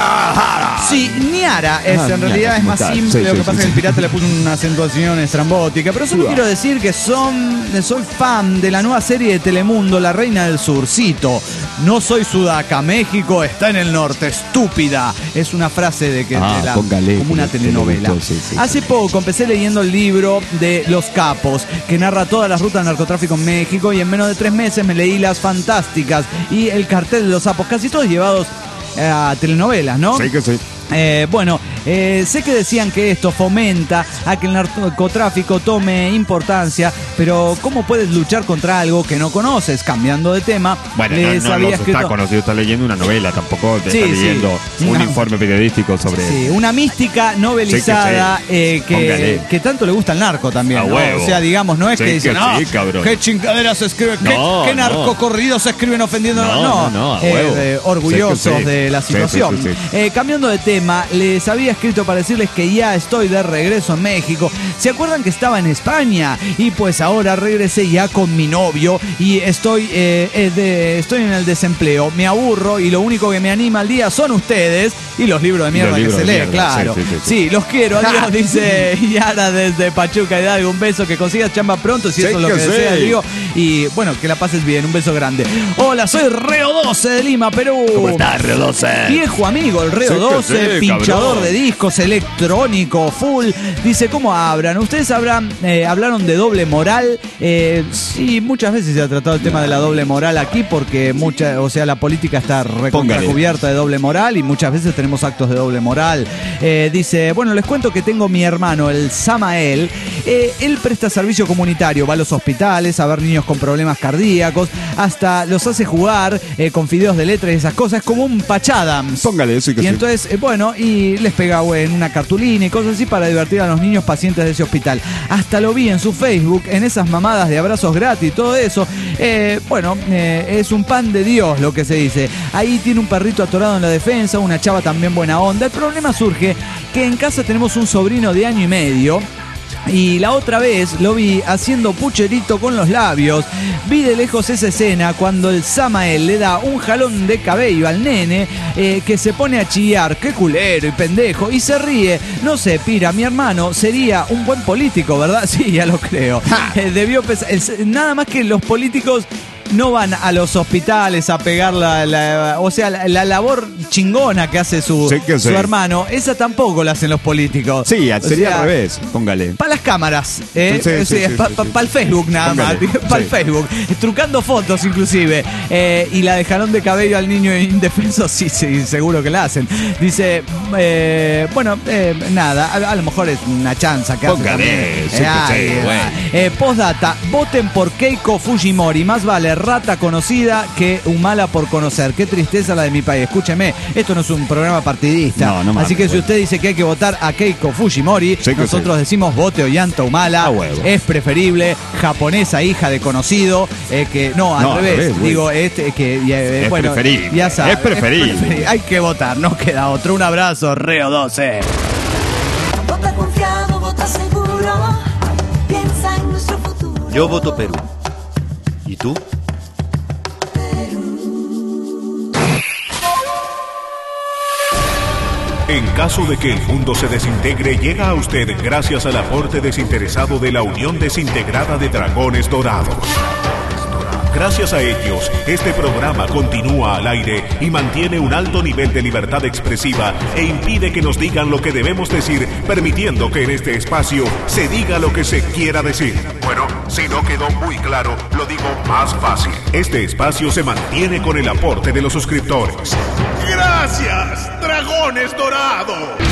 Niara? Sí, Niara es, ah, en realidad es más simple. Sí, lo que sí, pasa es sí, que el pirata le puso una acentuación estrambótica. Pero solo uh, quiero decir que son, soy fan de la nueva serie de Telemundo, La Reina del Surcito. No soy sudaca, México está en el norte, estúpida. Es una frase de que ah, de la, póngale, como una telenovela. Gustó, sí, sí, Hace sí. poco empecé leyendo el libro de Los Capos, que narra todas las rutas del narcotráfico en México, y en menos de tres meses me leí Las Fantásticas y El Cartel de los Sapos, casi todos llevados a telenovelas, ¿no? Sí que sí. Eh, bueno, eh, sé que decían que esto fomenta a que el narcotráfico tome importancia, pero ¿cómo puedes luchar contra algo que no conoces? Cambiando de tema, bueno, les no, no había los escrito... está conocido, está leyendo una novela, tampoco te sí, está leyendo sí. un una... informe periodístico sobre... Sí, una mística novelizada sí que, sí. eh, que, que tanto le gusta al narco también, ¿no? O sea, digamos, no es sí, que dicen, que no, sí, qué chingadera se escribe, no, qué, qué narcocorridos no. se escriben ofendiendo, no, no, no, no eh, eh, orgullosos sí sí. de la situación. Sí, sí, sí, sí. Eh, cambiando de tema, les había había escrito para decirles que ya estoy de regreso en México. ¿Se acuerdan que estaba en España? Y pues ahora regresé ya con mi novio y estoy, eh, de, estoy en el desempleo. Me aburro y lo único que me anima al día son ustedes y los libros de mierda libros que se leen, claro. Sí, sí, sí, sí. sí, los quiero, adiós, dice Yara desde Pachuca Hidalgo. Un beso, que consigas chamba pronto, si sí, eso es lo que, que deseas, digo. Y bueno, que la pases bien, un beso grande. Hola, soy Reo doce de Lima, Perú. ¿Cómo estás, Reo doce? Viejo amigo, el Reo sí, doce, sí, pinchador cabrón. de discos, electrónico, full. Dice, ¿cómo hablan? Ustedes habrán, eh, hablaron de doble moral. Eh, sí, muchas veces se ha tratado el tema de la doble moral aquí porque mucha, o sea, la política está recontracubierta de doble moral y muchas veces tenemos actos de doble moral. Eh, dice, bueno, les cuento que tengo mi hermano, el Samael. Eh, él presta servicio comunitario, va a los hospitales a ver niños con problemas cardíacos, hasta los hace jugar eh, con fideos de letra y esas cosas, como un Patch Adams. Póngale eso y que Y sí. entonces, eh, bueno, y les pega en una cartulina y cosas así para divertir a los niños pacientes de ese hospital. Hasta lo vi en su Facebook, en esas mamadas de abrazos gratis y todo eso. Eh, bueno, eh, es un pan de Dios lo que se dice. Ahí tiene un perrito atorado en la defensa, una chava también buena onda. El problema surge que en casa tenemos un sobrino de año y medio. Y la otra vez lo vi haciendo pucherito con los labios. Vi de lejos esa escena cuando el Samael le da un jalón de cabello al nene eh, que se pone a chillar, qué culero y pendejo, y se ríe. No sé, Pira, mi hermano sería un buen político, ¿verdad? Sí, ya lo creo. Eh, debió pesar, es, nada más que los políticos no van a los hospitales a pegar la, la o sea, la, la labor chingona que hace su, sí que su sí. hermano, esa tampoco la hacen los políticos. Sí, sería sea, al revés, póngale. Para las cámaras, ¿eh? Sí, sí, sí, sí, sí, para sí, pa, sí. pa el Facebook nada Póngale. más, para el Sí. Facebook, trucando fotos inclusive. Eh, y la de jalón de cabello al niño indefenso, sí, sí, seguro que la hacen. Dice, eh, bueno, eh, nada, a, a lo mejor es una chanza que Póngale, hace sí, también. sí, Eh, bueno. eh, postdata, voten por Keiko Fujimori, más vale rata conocida que Humala por conocer. Qué tristeza la de mi país. Escúcheme, esto no es un programa partidista. No, no mames, Así que si bueno. usted dice que hay que votar a Keiko Fujimori, Sí que nosotros sí. decimos vote Ollanta Humala. A huevo. Es preferible japonesa, hija de conocido, eh, que no, al No, al revés. revés, güey. Digo, este, que eh, Es bueno, preferible. ya sabe, Es preferible. Hay que votar, no queda otro. Un abrazo, Reo doce. Vota confiado, vota seguro. Piensa en nuestro futuro. Yo voto Perú. ¿Y tú? En caso de que el mundo se desintegre, llega a usted gracias al aporte desinteresado de la Unión Desintegrada de Dragones Dorados. Gracias a ellos, este programa continúa al aire y mantiene un alto nivel de libertad expresiva e impide que nos digan lo que debemos decir, permitiendo que en este espacio se diga lo que se quiera decir. Bueno, si no quedó muy claro, lo digo más fácil. Este espacio se mantiene con el aporte de los suscriptores. ¡Gracias, Dragones Dorados!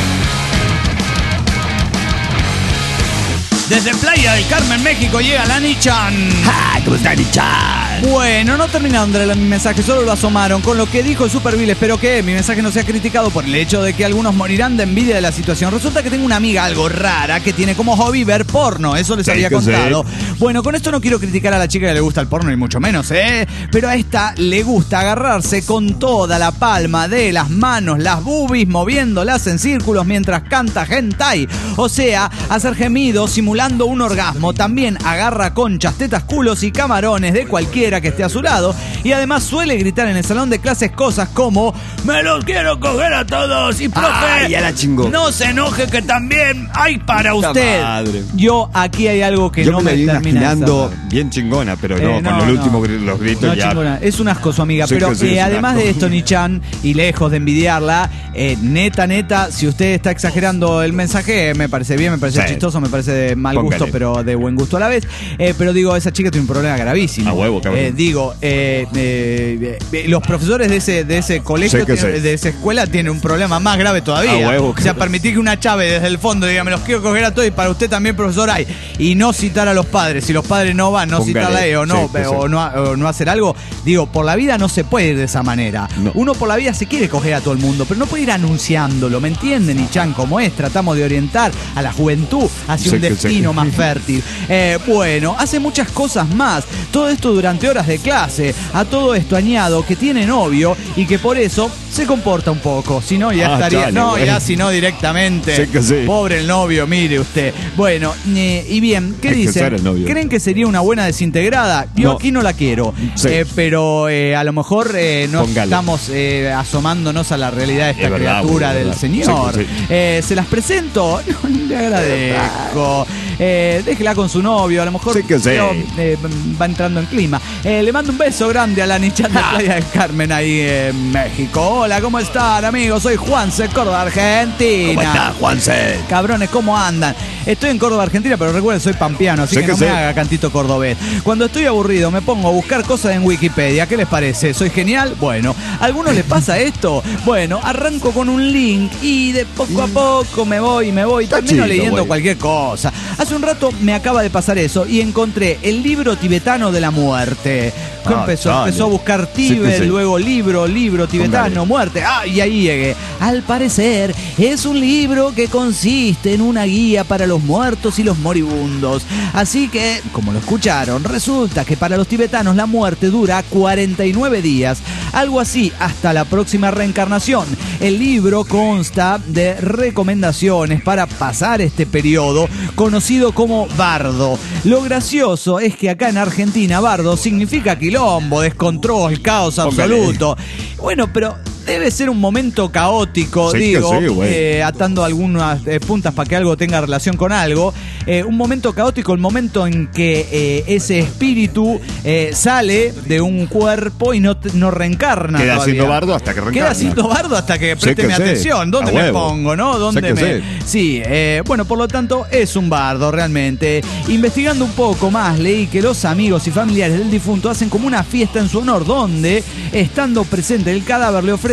Desde Playa del Carmen, México, llega la Nichan. ¡Ah! ¿Cómo está, Nichan? Bueno, no terminaron de leer mi mensaje, solo lo asomaron con lo que dijo el Super Bill. Espero que mi mensaje no sea criticado por el hecho de que algunos morirán de envidia de la situación. Resulta que tengo una amiga algo rara que tiene como hobby ver porno. Eso les Sí, había que contado. sí. Bueno, con esto no quiero criticar a la chica que le gusta el porno, ni mucho menos, ¿eh? Pero a esta le gusta agarrarse con toda la palma de las manos, las boobies, moviéndolas en círculos mientras canta hentai. O sea, hacer gemidos simulando un orgasmo. También agarra conchas, tetas, culos y camarones de cualquiera que esté a su lado. Y además suele gritar en el salón de clases cosas como: ¡me los quiero coger a todos! Y profe, ¡Ay, ya la chingó! no se enoje que también hay para Puta usted. madre. Yo aquí hay algo que Yo no me me, la vi termina de imaginando cerrar. bien chingona, pero no, Eh, no, con el no. último gri- los gritos No, ya. chingona. Es un asco su amiga, Sí pero que sí, eh, es un además asco. de esto, Nichan, y lejos de envidiarla, eh, neta, neta, si usted está exagerando el mensaje, me parece bien, me parece Sí. chistoso, me parece de mal Póngale. gusto, pero de buen gusto a la vez. Eh, pero digo, esa chica tiene un problema gravísimo. A huevo, cabrón. Eh, digo, eh, eh, eh, los profesores de ese, de ese colegio, Sí que tienen- sí. de esa escuela, tienen un problema más grave todavía. A huevo, o sea, cabrón. permitir que una chave desde el fondo diga, me los quiero coger a todos y para usted también, profesor, hay. Y no citar a los padres. Si los padres no van, no Póngale. citarla a ella o no, Sí, que sí. o no, o no hacer algo. Digo, por la vida no se puede ir de esa manera. No. Uno por la vida se quiere coger a todo el mundo, pero no puede ir anunciándolo, ¿me entienden, Nichan? Como es, tratamos de orientar a la juventud hacia Sí, un que destino sí. más fértil. Eh, bueno, hace muchas cosas más. Todo esto durante horas de clase. A todo esto añado que tiene novio y que por eso se comporta un poco. Si no, ya Ah, estaría. chale, no, güey. ya si no directamente. Sí que sí. Pobre el novio, mire usted. Bueno, eh, y bien, ¿qué Hay que dicen? ser el novio. ¿Creen que sería una buena desintegrada? Yo No. aquí no la quiero. Sí. Eh, pero eh, a lo mejor eh, no Póngale. estamos eh, asomándonos a la realidad de esta Es verdad, criatura güey, es del verdad. Señor. Sí que sí. Eh, ¿Se las presento? No, le agradezco. Eh, déjela con su novio, a lo mejor Sí que sí. pero, eh, va entrando en clima. Eh, le mando un beso grande a la Nichan de Playa del Carmen ahí en México. Hola, ¿cómo están, amigos? Soy Juanse, Córdoba, Argentina. ¿Cómo está, Juanse? Cabrones, ¿cómo andan? Estoy en Córdoba, Argentina, pero recuerden, soy pampeano, así Sí que, que no sí. me haga cantito cordobés. Cuando estoy aburrido me pongo a buscar cosas en Wikipedia. ¿Qué les parece? ¿Soy genial? Bueno, ¿a algunos les pasa esto? Bueno, arranco con un link y de poco a poco me voy y me voy. Está Termino chido, leyendo güey. cualquier cosa. Hace un rato me acaba de pasar eso y encontré el libro tibetano de la muerte. ¿Qué Ah, empezó? dale. Empezó a buscar Sí, Tíbet, que sí. luego libro, libro tibetano, Póngale. muerte. Ah, y ahí llegué. Al parecer, es un libro que consiste en una guía para los muertos y los moribundos. Así que, como lo escucharon, resulta que para los tibetanos la muerte dura cuarenta y nueve días. Algo así hasta la próxima reencarnación. El libro consta de recomendaciones para pasar este periodo, conocido como bardo. Lo gracioso es que acá en Argentina, bardo significa quilombo, descontrol, caos Póngale. absoluto. Bueno, pero debe ser un momento caótico, Sí que digo, sí, güey. eh, atando algunas eh, puntas para que algo tenga relación con algo. Eh, un momento caótico, el momento en que eh, ese espíritu eh, sale de un cuerpo y no, no reencarna. Queda todavía. siendo bardo hasta que reencarna. Queda siendo bardo hasta que Sí présteme que sí. atención. ¿Dónde A me huevo. pongo, no? ¿Dónde Sí que me...? sí. Sí, eh, bueno, por lo tanto, es un bardo realmente. Investigando un poco más, leí que los amigos y familiares del difunto hacen como una fiesta en su honor, donde, estando presente el cadáver, le ofrecen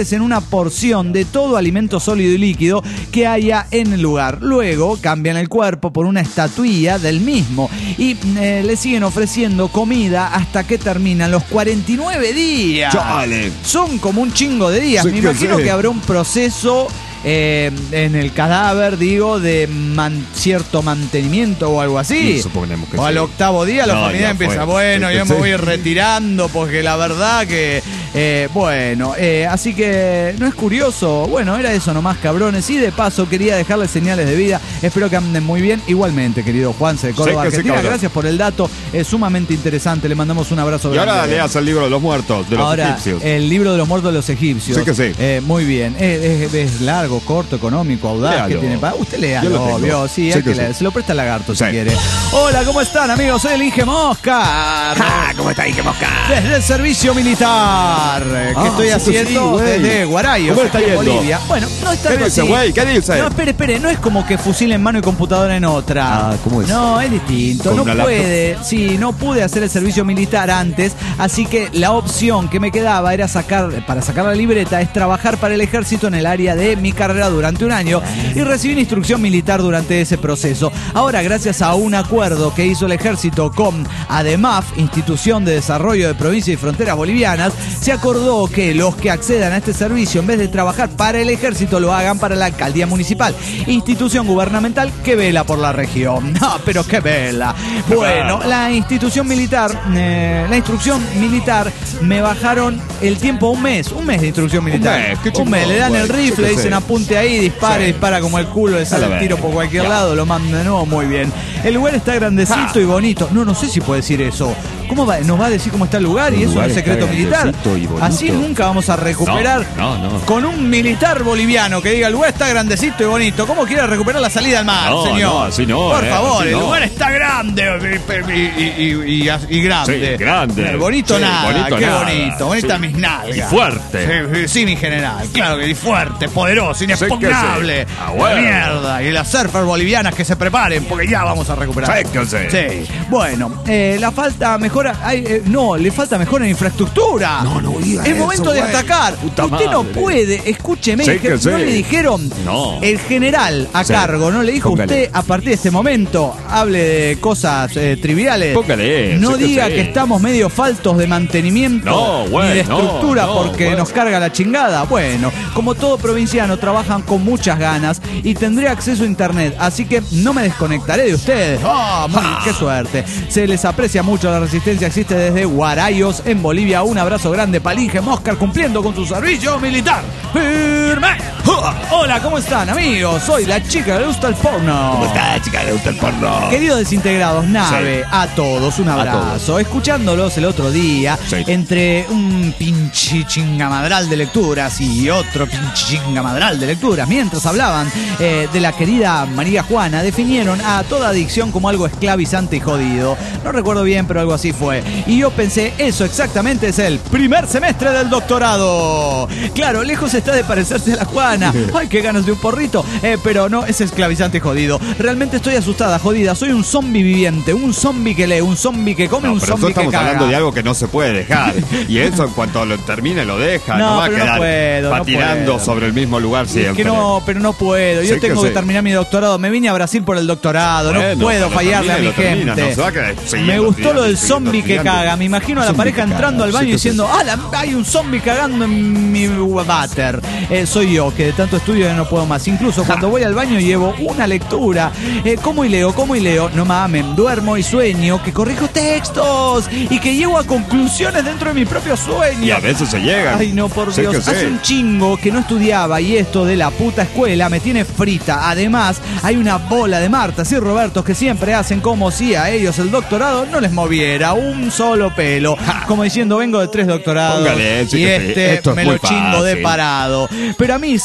ofrecen una porción de todo alimento sólido y líquido que haya en el lugar. Luego cambian el cuerpo por una estatuilla del mismo y eh, le siguen ofreciendo comida hasta que terminan los cuarenta y nueve días. Chale. Son como un chingo de días. Sí, Me que imagino sí. que habrá un proceso eh, en el cadáver, digo, de man- cierto mantenimiento o algo así. Sí, suponemos que o al sí. octavo día la No, familia ya empieza, fue. bueno, Sí, yo que me sí. voy retirando porque la verdad que, eh, bueno, eh, así que no es curioso. Bueno, era eso nomás, cabrones. Y de paso quería dejarles señales de vida. Espero que anden muy bien. Igualmente, querido Juanse de Córdoba, Sí, que sí, Argentina. cabrón. Gracias por el dato. Es sumamente interesante. Le mandamos un abrazo Y ahora grande. leas el libro de los muertos, de los Ahora, egipcios. el libro de los muertos de los egipcios. Sí que sí. Eh, muy bien. Eh, es, es largo, corto, económico, audaz. Léalo. Que tiene pa- Usted Yo léalo, lo tengo. obvio. Sí, Sí hay que que sí. leer. Se lo presta el lagarto Sí. si quiere. Hola, ¿cómo están, amigos? Soy el Inge Mosca. ¿Cómo está Inge Mosca? Desde el servicio militar eh, que Ah, estoy sí, haciendo sí, güey. desde Guarayos, ¿Cómo está aquí en yendo? Bolivia. Bueno, no está ¿Qué dice, así. güey? ¿Qué dice? No, espere, espere, no es como que fusil en mano y computadora en otra. Ah, ¿cómo es? No, es distinto. ¿Con No una laptop? puede, sí, no pude hacer el servicio militar antes, así que la opción que me quedaba era sacar, para sacar la libreta, es trabajar para el ejército en el área de mi carrera durante un año y recibir instrucción militar durante ese proceso. Ahora, gracias a un acuerdo que hizo el ejército con ADEMAF, Institución de Desarrollo de Provincias y Fronteras Bolivianas, se acordó que los que accedan a este servicio, en vez de trabajar para el ejército, lo hagan para la alcaldía municipal, institución gubernamental que vela por la región. No, pero qué vela. Bueno, la institución militar, eh, la instrucción militar, me bajaron el tiempo a un mes, un mes de instrucción militar. mes, qué un chingón, mes, le dan el güey. rifle, Sí que dicen sí. apunte ahí, dispare, Sí. dispara como el culo, le sale A la el tiro verga. por cualquier Ya. lado, lo manda de nuevo, muy bien. El lugar está grandecito y bonito. No, no sé si puede decir eso. ¿Cómo va? ¿Nos va a decir cómo está el lugar? El y eso es lugar un está secreto militar. grandecito y bonito. Así nunca vamos a recuperar No, no, no. con un militar boliviano que diga el lugar está grandecito y bonito. ¿Cómo quiere recuperar la salida al mar, No, señor? no, así no, Por eh, favor, así el no. lugar está grande y, y- y- y- y grande. Sí, grande. Bonito Sí, nada, bonito qué nada. bonito. Bonita Sí. mis nalgas. Y fuerte. Sí, sí, sí, mi general. Claro que y fuerte, poderoso, Sí que sí. inexpugnable. Ah, bueno. Mierda. Y las surfers bolivianas que se preparen porque ya vamos a recuperar. Sí que sí. Sí. Bueno, eh, la falta mejora. ay, eh, no, le falta mejora en infraestructura. No, no diga Es eso, momento de güey. atacar. Puta Usted no madre. puede, escúcheme, Sí que je- sí. no le dijeron. No. El general a Sí. cargo, ¿no le dijo Póngale. usted a partir de este momento? Hable de cosas eh, triviales. Póngale, No sí que diga sí. que estamos medio faltos de mantenimiento No, güey, ni de no, estructura no, porque güey. nos carga la chingada. Bueno, como todo provinciano, trabajan con muchas ganas y tendré acceso a internet, así que no me desconectaré de ustedes. ¡Oh, muy, qué suerte! Se les aprecia mucho, la resistencia existe desde Guarayos, en Bolivia. Un abrazo grande para Inge Moscar cumpliendo con su servicio militar. ¡Firme! Hola, ¿cómo están, amigos? Soy la chica que le gusta el porno. ¿Cómo está, chica? ¿Le gusta el porno? Queridos desintegrados, nave, Sí. a todos un abrazo. Escuchándolos el otro día, Sí. entre un pinche chingamadral de lecturas y otro pinche chingamadral de lecturas, mientras hablaban eh, de la querida María Juana, definieron a toda adicción como algo esclavizante y jodido. No recuerdo bien, pero algo así fue. Y yo pensé, eso exactamente es el primer semestre del doctorado. Claro, lejos está de parecerse a la Juana. Ay, qué ganas de un porrito. Eh, pero no, es esclavizante y jodido. Realmente estoy asustada, jodida. Soy un zombie viviente, un zombie que lee, un zombie que come, No, un pero zombie nosotros que estamos caga. hablando de algo que no se puede dejar. Y eso en cuanto lo termine lo deja. No, No, va a pero no quedar puedo, no patinando puedo. sobre el mismo lugar Es siempre. que no, pero no puedo. Yo Sí que tengo que, sí. terminar mi doctorado. Me vine a Brasil por el doctorado. Bueno, no puedo cuando fallarle a mi termine, lo termina, gente. no se va a quedar siguiendo, Me gustó tirando, lo del siguiendo, zombie que tirando. caga. Me imagino a la Zombie pareja que caga. entrando al baño Sí que diciendo, ah, la- hay un zombie cagando en mi váter. Eh, soy yo, que de tanto estudio ya no puedo más. Incluso cuando voy al baño llevo una lectura. Eh, ¿Cómo y leo? ¿Cómo y leo? No mamen, duermo y sueño, que corrijo textos y que llego a conclusiones dentro de mi propio sueño. Y a veces se llegan. Ay, no, por Sí Dios. que sí. Hace un chingo que no estudiaba y esto de la puta escuela me tiene frita. Además, hay una bola de Martas y Robertos que siempre hacen como si a ellos el doctorado no les moviera un solo pelo. Como diciendo, vengo de tres doctorados Póngale, sí y que sí. este Esto es me muy lo chingo de fácil. parado. Pero a mí se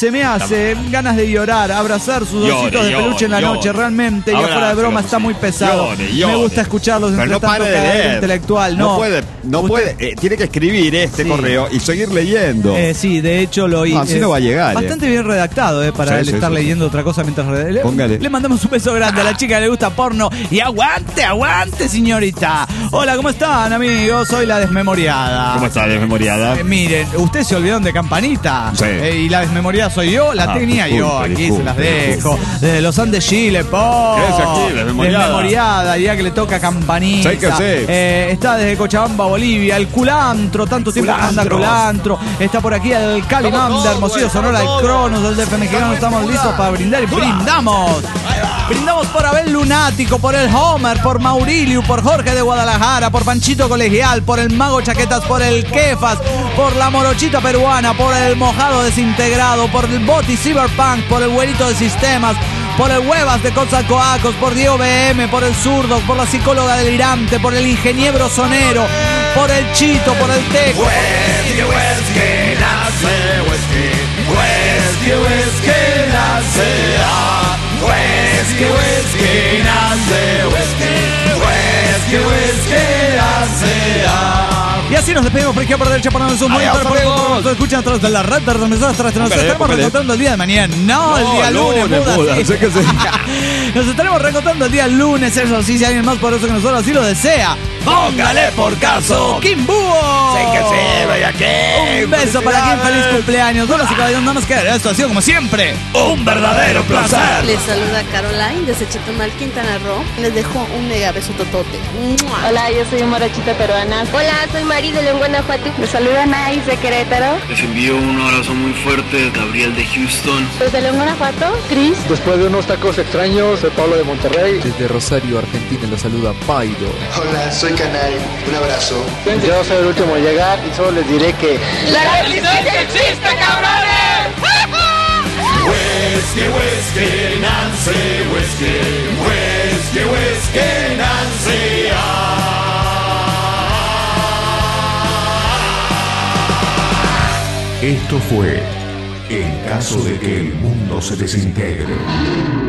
se me hace ganas de llorar, abrazar sus Llore, ositos de llore, peluche en la llore. noche, realmente. Y Abrázalo, afuera de broma está sí. muy pesado. Llore, llore. Me gusta escucharlos Pero entre no tanto pare de caer leer. intelectual. No, No puede, no Usted- puede. eh, tiene que escribir este Sí. correo y seguir leyendo. Eh, sí, de hecho lo hice. No, así no va a llegar, Bastante eh. bien redactado, eh, para Sí, él sí, estar sí, leyendo otra cosa mientras re- le, Póngale. le mandamos un beso grande a la chica que le gusta porno. Y aguante, aguante, señorita. Hola, ¿cómo están, amigos? Soy la desmemoriada. ¿Cómo está, desmemoriada? Eh, miren, ustedes se olvidaron de Campanita. Sí. Eh, y la desmemoriada soy yo, la Ah, tenía yo. disculpe, Aquí disculpe, se las disculpe. dejo. Desde los Andes, Chile, po. ¿Qué es aquí, desmemoriada? Desmemoriada, ya que le toca Campanita. Sí, que sí. Eh, está desde Cochabamba, Bolivia. El culantro, tanto tiempo que anda culantro. Está por aquí el Calimán de Hermosillo, Sonora, el Cronos, el D F mexicano. Estamos listos para brindar y brindamos. Brindamos por Abel Lunático, por el Homer, por Maurilio, por Jorge de Guadalajara, por Panchito Colegial, por el Mago Chaquetas, por el Kefas, por la Morochita Peruana, por el Mojado Desintegrado, por el Boti Cyberpunk, por el Güerito de Sistemas, por el Huevas de Coatzacoalcos, por Diego B M, por el Zurdo, por la psicóloga delirante, por el ingeniero sonero, por el Chito, por el Teco. Whisky, whisky, nace whisky. Whisky, whisky, nace ah. Whisky, whisky, nace whisky. Whisky, whisky, nace ah. Y así nos despedimos por aquí por derecha para sus monitores. Por favor, nos escuchan a través de la red de transmisoras. Nos estaremos reencontrando el día de mañana. No, el día lunes, lunes, Buda, Buda, sí. sé que sí. Nos estaremos reencontrando el día lunes. Eso sí, si alguien más poderoso que nosotros así lo desea, póngale por caso Kimbuo. Sí que sí, vaya que. Un beso para Kim, feliz cumpleaños. Damas y caballeros, nada más que esto ha sido como siempre Un verdadero placer. Les saluda Caroline desde Chetumal, Quintana Roo. Les dejo un mega beso totote. ¡Mua! Hola, yo soy Morochita Peruana. Hola, soy Mari de León, Guanajuato. Les saluda Nais de Querétaro. Les envío un abrazo muy fuerte, Gabriel de Houston. Desde León, Guanajuato, Chris. Después de unos tacos extraños, soy Pablo de Monterrey. Desde Rosario, Argentina, los saluda Pairo. Hola, soy Canal. Un abrazo. Yo soy el último en llegar y solo les diré que... ¡La resistencia existe, cabrones! Whisky, whisky, Nancy, whisky. Whisky, whisky, Nancy, ah. Esto fue En caso de que el mundo se desintegre.